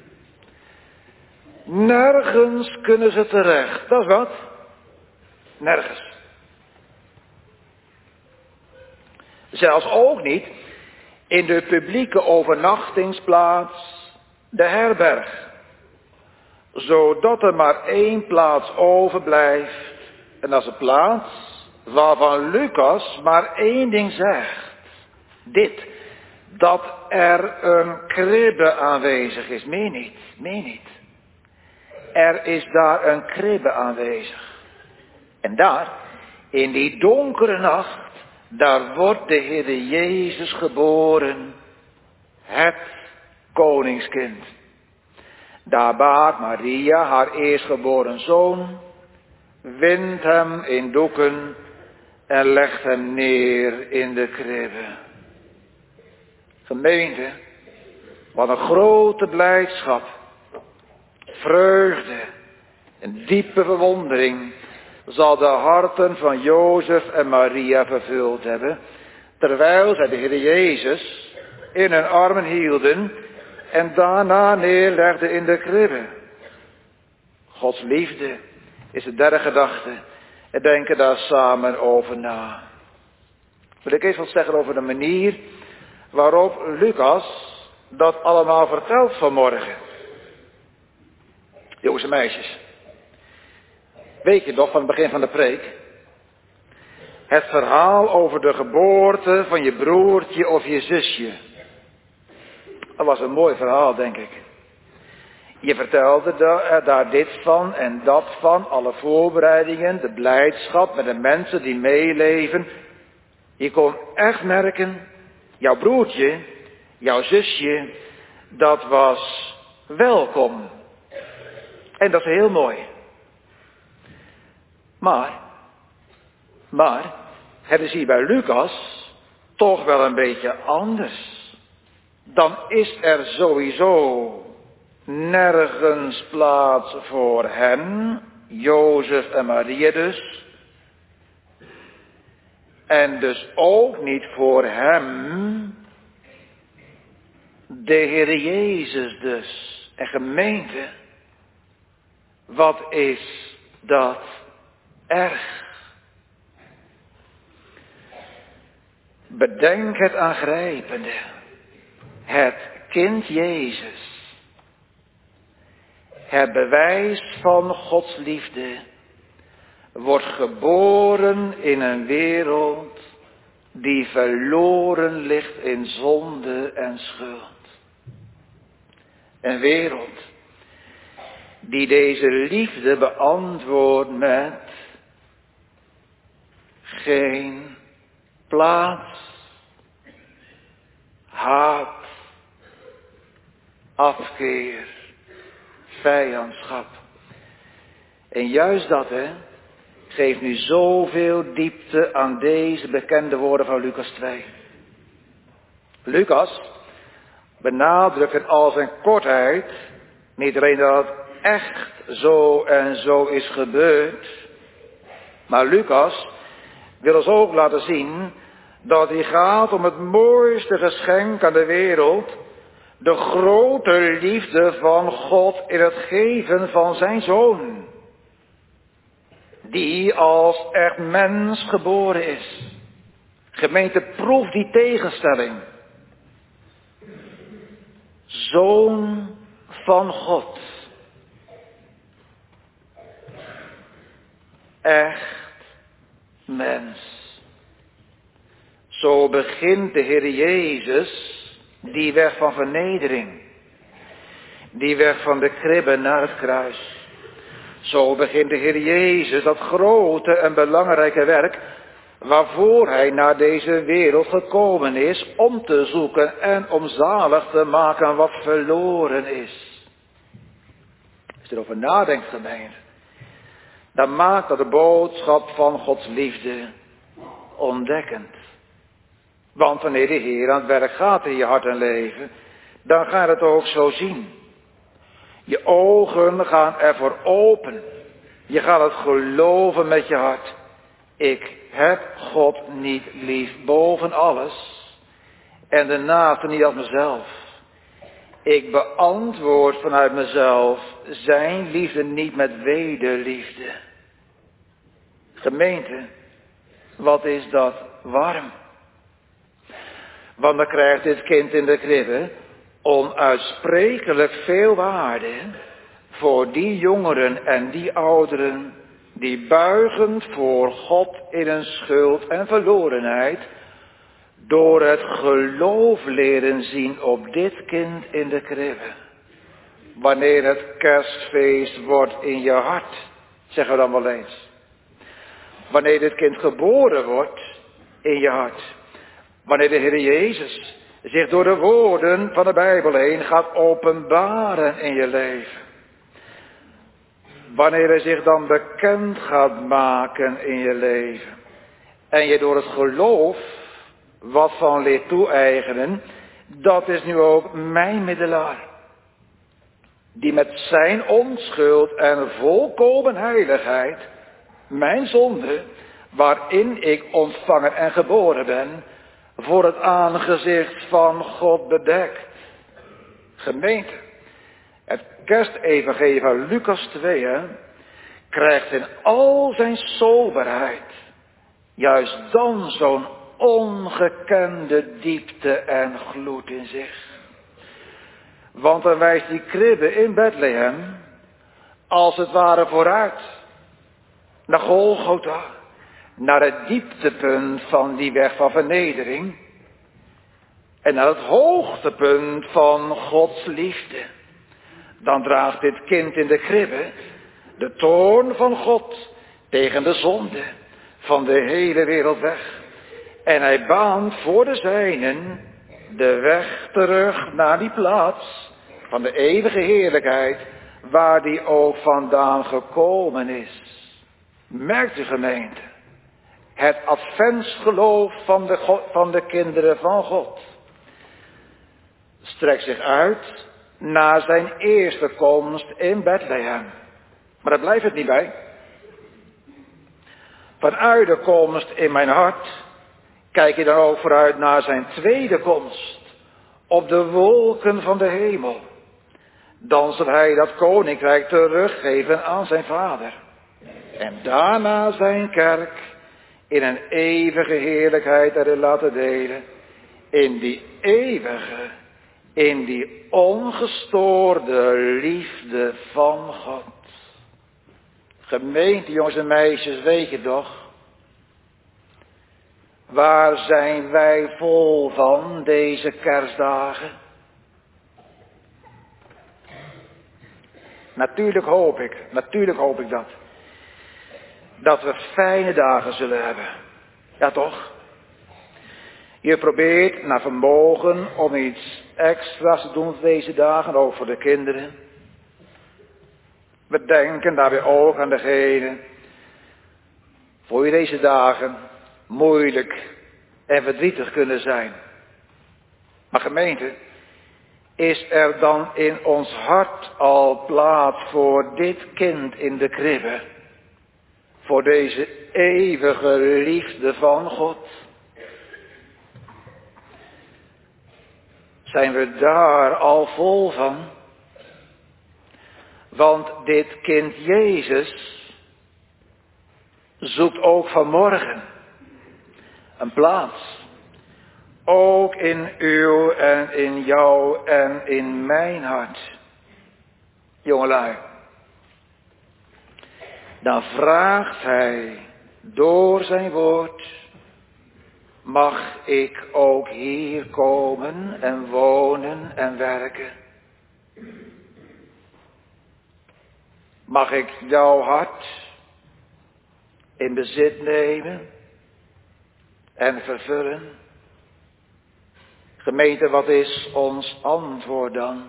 S1: nergens kunnen ze terecht. Dat is wat? Nergens. Zelfs ook niet in de publieke overnachtingsplaats, de herberg. Zodat er maar één plaats overblijft. En dat is een plaats waarvan Lucas maar één ding zegt. Dit, dat er een kribbe aanwezig is. Meer niet, meer niet. Er is daar een kribbe aanwezig. En daar, in die donkere nacht, daar wordt de Heer Jezus geboren. Het koningskind. Daar baart Maria haar eerstgeboren zoon, windt hem in doeken en legt hem neer in de kribbe. Gemeente, wat een grote blijdschap, vreugde en diepe verwondering zal de harten van Jozef en Maria vervuld hebben, terwijl zij de Heer Jezus in hun armen hielden en daarna neerlegden in de kribbe. Gods liefde is de derde gedachte en denken daar samen over na. Wil ik eens wat zeggen over de manier waarop Lucas dat allemaal vertelt vanmorgen. Jongens en meisjes, weet je nog van het begin van de preek? Het verhaal over de geboorte van je broertje of je zusje. Dat was een mooi verhaal, denk ik. Je vertelde daar, daar dit van en dat van, alle voorbereidingen, de blijdschap met de mensen die meeleven. Je kon echt merken, jouw broertje, jouw zusje, dat was welkom. En dat is heel mooi. Maar, maar, het is hier bij Lucas toch wel een beetje anders. Dan is er sowieso nergens plaats voor hen, Jozef en Maria dus. En dus ook niet voor hem, de Heer Jezus dus. En gemeente, wat is dat erg? Bedenk het aangrijpende. Het kind Jezus. Het bewijs van Gods liefde wordt geboren in een wereld die verloren ligt in zonde en schuld. Een wereld die deze liefde beantwoordt met geen plaats, haat, afkeer, vijandschap. En juist dat, hè, geeft nu zoveel diepte aan deze bekende woorden van Lucas twee. Lucas benadrukt in al zijn kortheid niet alleen dat het echt zo en zo is gebeurd, maar Lucas wil ons ook laten zien dat hij gaat om het mooiste geschenk aan de wereld, de grote liefde van God in het geven van zijn zoon. Die als echt mens geboren is. Gemeente, proef die tegenstelling. Zoon van God. Echt mens. Zo begint de Heer Jezus die weg van vernedering. Die weg van de kribbe naar het kruis. Zo begint de Heer Jezus dat grote en belangrijke werk, waarvoor hij naar deze wereld gekomen is, om te zoeken en om zalig te maken wat verloren is. Als je erover nadenkt, gemeente, dan maakt dat de boodschap van Gods liefde ontdekkend. Want wanneer de Heer aan het werk gaat in je hart en leven, dan gaat het ook zo zien. Je ogen gaan ervoor open. Je gaat het geloven met je hart. Ik heb God niet lief boven alles. En de naaste niet als mezelf. Ik beantwoord vanuit mezelf zijn liefde niet met wederliefde. Gemeente, wat is dat warm. Want dan krijgt dit kind in de kribbe onuitsprekelijk veel waarde voor die jongeren en die ouderen die buigend voor God in hun schuld en verlorenheid door het geloof leren zien op dit kind in de kribbe. Wanneer het kerstfeest wordt in je hart, zeggen we dan wel eens. Wanneer dit kind geboren wordt in je hart. Wanneer de Heer Jezus zich door de woorden van de Bijbel heen gaat openbaren in je leven. Wanneer hij zich dan bekend gaat maken in je leven. En je door het geloof wat van leert toe-eigenen. Dat is nu ook mijn middelaar. Die met zijn onschuld en volkomen heiligheid mijn zonde, waarin ik ontvangen en geboren ben, voor het aangezicht van God bedekt. Gemeente, het kerstevangelie van Lucas twee hè, krijgt in al zijn soberheid juist dan zo'n ongekende diepte en gloed in zich. Want dan wijst die kribbe in Bethlehem als het ware vooruit naar Golgotha. Naar het dieptepunt van die weg van vernedering. En naar het hoogtepunt van Gods liefde. Dan draagt dit kind in de kribbe de toorn van God tegen de zonde van de hele wereld weg. En hij baant voor de zijnen de weg terug naar die plaats van de eeuwige heerlijkheid waar die ook vandaan gekomen is. Merkt u, gemeente? Het adventsgeloof van de, van de kinderen van God strekt zich uit naar zijn eerste komst in Bethlehem. Maar daar blijft het niet bij. Vanuit de komst in mijn hart kijk je dan ook vooruit naar zijn tweede komst op de wolken van de hemel. Dan zal hij dat koninkrijk teruggeven aan zijn vader. En daarna zijn kerk in een eeuwige heerlijkheid erin laten delen. In die eeuwige, in die ongestoorde liefde van God. Gemeente, jongens en meisjes, weet je toch? Waar zijn wij vol van deze kerstdagen? Natuurlijk hoop ik, natuurlijk hoop ik dat. Dat we fijne dagen zullen hebben. Ja toch? Je probeert naar vermogen om iets extra's te doen deze dagen, ook voor de kinderen. We denken daarbij ook aan degene voor wie deze dagen moeilijk en verdrietig kunnen zijn. Maar gemeente, is er dan in ons hart al plaats voor dit kind in de kribbe? Voor deze eeuwige liefde van God? Zijn we daar al vol van? Want dit kind Jezus zoekt ook vanmorgen een plaats. Ook in uw en in jou en in mijn hart. Jongelui. Dan vraagt hij door zijn woord. Mag ik ook hier komen en wonen en werken? Mag ik jouw hart in bezit nemen en vervullen? Gemeente, wat is ons antwoord dan?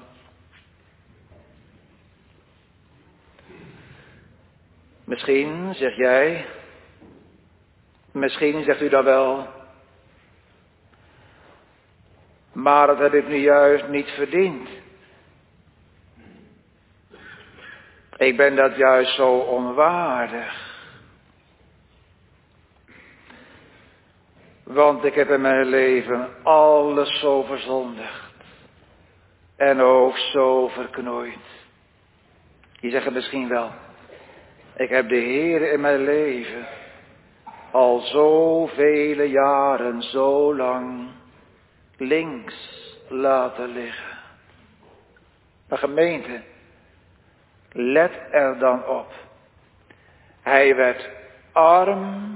S1: Misschien, zeg jij, misschien zegt u dat wel, maar dat heb ik nu juist niet verdiend. Ik ben dat juist zo onwaardig. Want ik heb in mijn leven alles zo verzondigd. En ook zo verknoeid. Je zegt het misschien wel. Ik heb de Heer in mijn leven al zoveel jaren zo lang links laten liggen. Maar gemeente, let er dan op. Hij werd arm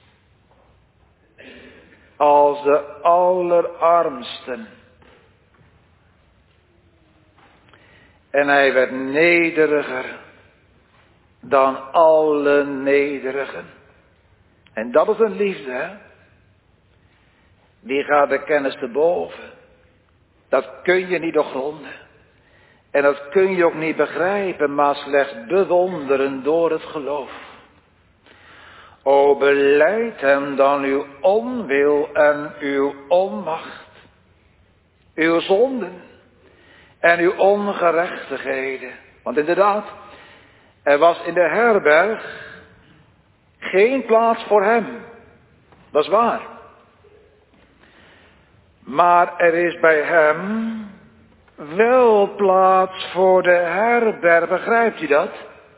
S1: als de allerarmsten. En hij werd nederiger dan alle nederigen. En dat is een liefde, hè? Die gaat de kennis te boven. Dat kun je niet doorgronden. En dat kun je ook niet begrijpen, maar slechts bewonderen door het geloof. O, belijd hem dan uw onwil en uw onmacht, uw zonden en uw ongerechtigheden. Want inderdaad, er was in de herberg geen plaats voor hem. Dat is waar. Maar er is bij hem wel plaats voor de herberg. Begrijpt u dat?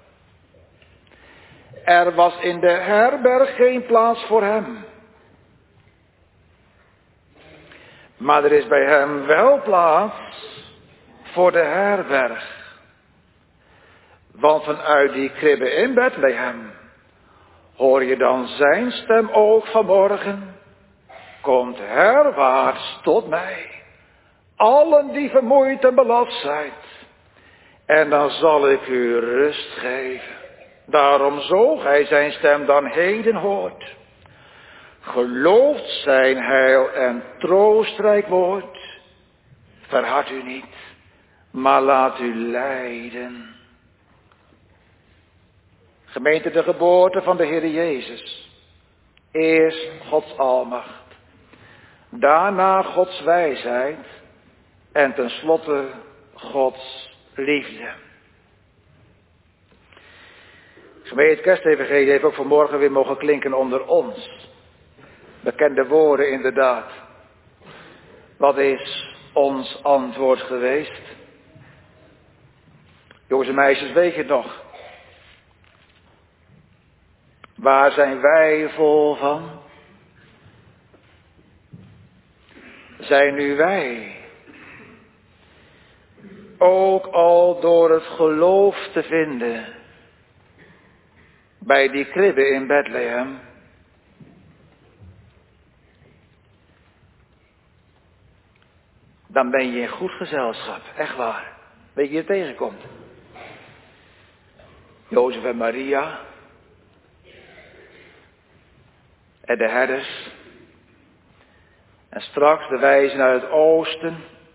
S1: Er was in de herberg geen plaats voor hem. Maar er is bij hem wel plaats voor de herberg. Want vanuit die kribbe in Bethlehem hoor je dan zijn stem ook vanmorgen. Komt herwaarts tot mij, allen die vermoeid en belast zijn. En dan zal ik u rust geven. Daarom zo gij zijn stem dan heden hoort. Gelooft zijn heil en troostrijk woord. Verhard u niet, maar laat u leiden. Gemeente, de geboorte van de Heer Jezus. Eerst Gods almacht. Daarna Gods wijsheid. En tenslotte Gods liefde. Gemeente, het kerstevangelie heeft ook vanmorgen weer mogen klinken onder ons. Bekende woorden inderdaad. Wat is ons antwoord geweest? Jongens en meisjes, weet je het nog? Waar zijn wij vol van? Zijn nu wij ook al door het geloof te vinden bij die kribbe in Bethlehem? Dan ben je in goed gezelschap, echt waar. Weet je, je tegenkomt. Jozef en Maria. En de herders. En straks de wijzen uit het oosten.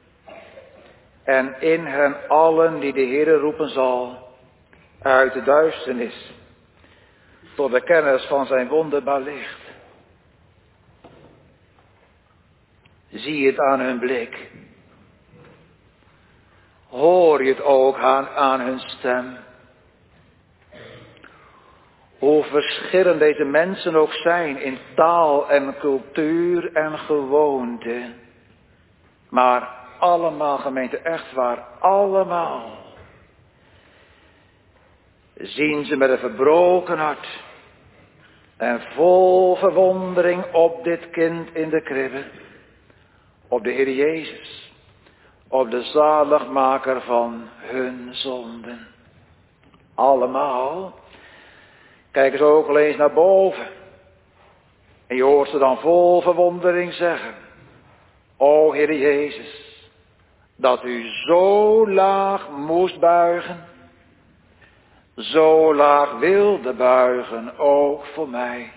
S1: En in hen allen die de Heere roepen zal. Uit de duisternis. Tot de kennis van zijn wonderbaar licht. Zie het aan hun blik. Hoor je het ook aan, aan hun stem. Hoe verschillend deze mensen ook zijn in taal en cultuur en gewoonte. Maar allemaal, gemeente, echt waar, allemaal. Zien ze met een verbroken hart. En vol verwondering op dit kind in de kribbe. Op de Heer Jezus. Op de zaligmaker van hun zonden. Allemaal. Kijken ze ook al eens naar boven. En je hoort ze dan vol verwondering zeggen. O Heer Jezus. Dat u zo laag moest buigen. zo laag wilde buigen, ook voor mij.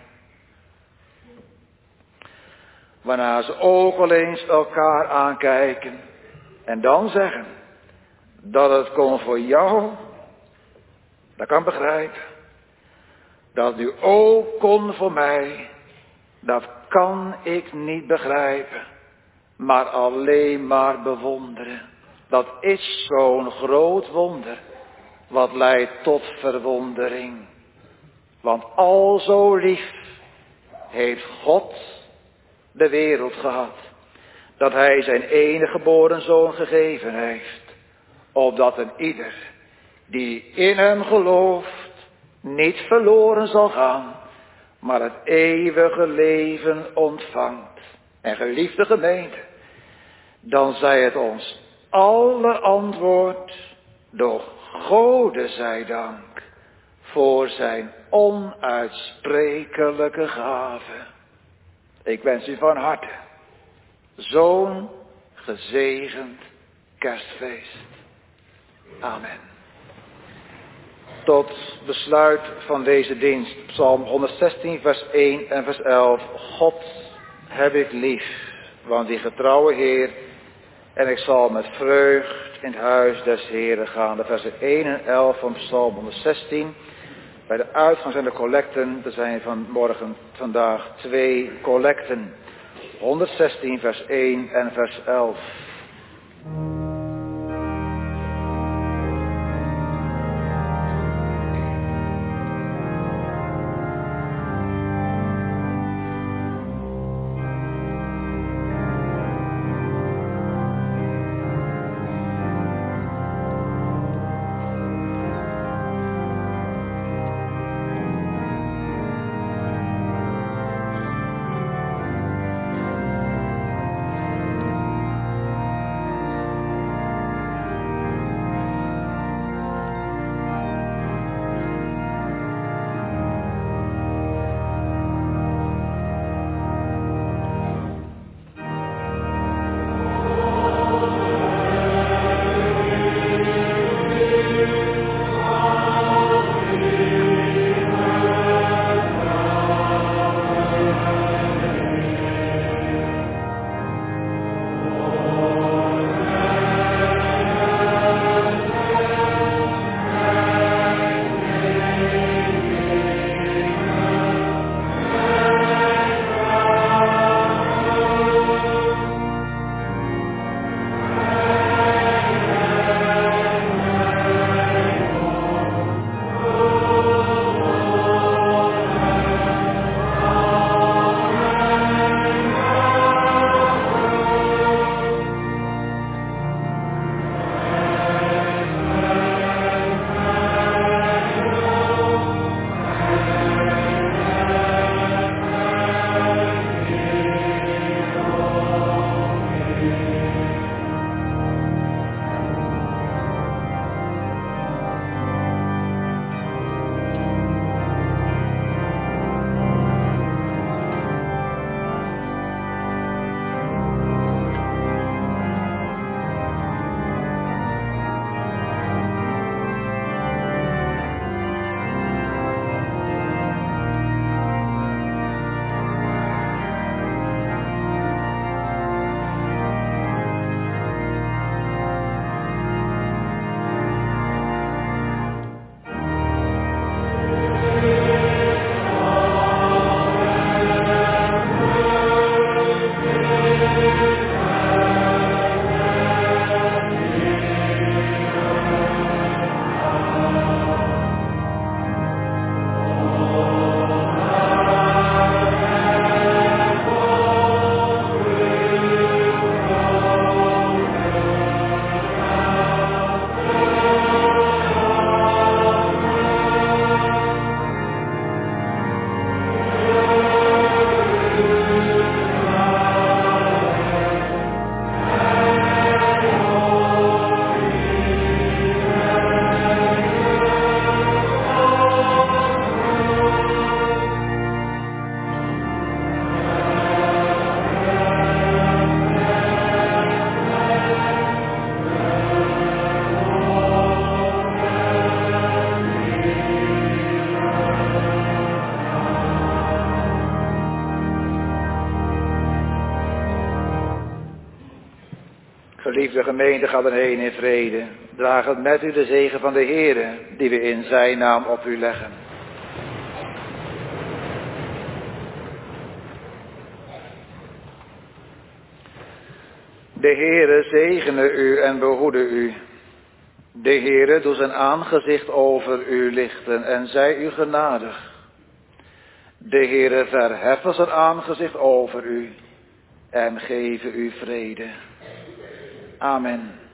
S1: Waarna ze ook wel eens elkaar aankijken en dan zeggen dat het kon voor jou, dat kan ik begrijpen. Dat het nu ook kon voor mij, dat kan ik niet begrijpen, maar alleen maar bewonderen. Dat is zo'n groot wonder, wat leidt tot verwondering. Want al zo lief heeft God de wereld gehad, dat hij zijn enige geboren zoon gegeven heeft, opdat een ieder die in hem gelooft niet verloren zal gaan, maar het eeuwige leven ontvangt. En geliefde gemeente, dan zij het ons alle antwoord, doch Gode zij dank voor zijn onuitsprekelijke gave. Ik wens u van harte zo'n gezegend kerstfeest. Amen. Tot besluit van deze dienst, Psalm honderdzestien, vers één en vers elf. God heb ik lief, want die getrouwe Heer, en ik zal met vreugd in het huis des Heeren gaan. De versen één en elf van Psalm honderdzestien. Bij de uitgang zijn de collecten, er zijn vanmorgen vandaag twee collecten. honderdzestien, vers één en vers elf. gemeente gaat erheen in vrede. Draag het met u de zegen van de Heere, die we in zijn naam op u leggen. De Heere zegene u en behoede u. De Heere doet zijn aangezicht over u lichten en zij u genadig. De Heere verheffen zijn aangezicht over u en geven u vrede. Amen.